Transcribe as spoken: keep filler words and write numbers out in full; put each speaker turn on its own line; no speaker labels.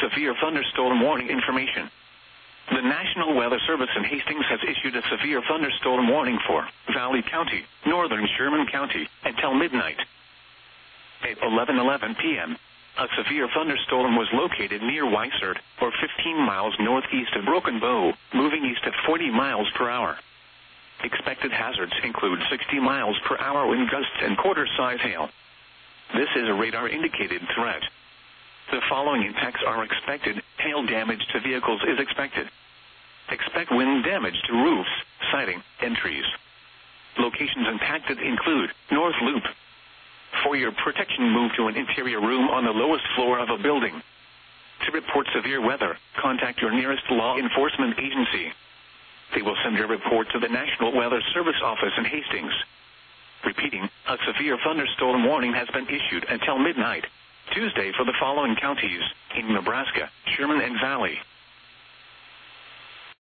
severe thunderstorm warning information. The National Weather Service in Hastings has issued a severe thunderstorm warning for Valley County, northern Sherman County, until midnight. At eleven eleven p m, a severe thunderstorm was located near Weissert, or fifteen miles northeast of Broken Bow, moving east at forty miles per hour. Expected hazards include sixty miles per hour wind gusts and quarter-size hail. This is a radar-indicated threat. The following impacts are expected. Hail damage to vehicles is expected. Expect wind damage to roofs, siding, and trees. Locations impacted include North Loop. For your protection, move to an interior room on the lowest floor of a building. To report severe weather, contact your nearest law enforcement agency. They will send your report to the National Weather Service office in Hastings. Repeating, a severe thunderstorm warning has been issued until midnight, Tuesday, for the following counties in Nebraska, Sherman and Valley.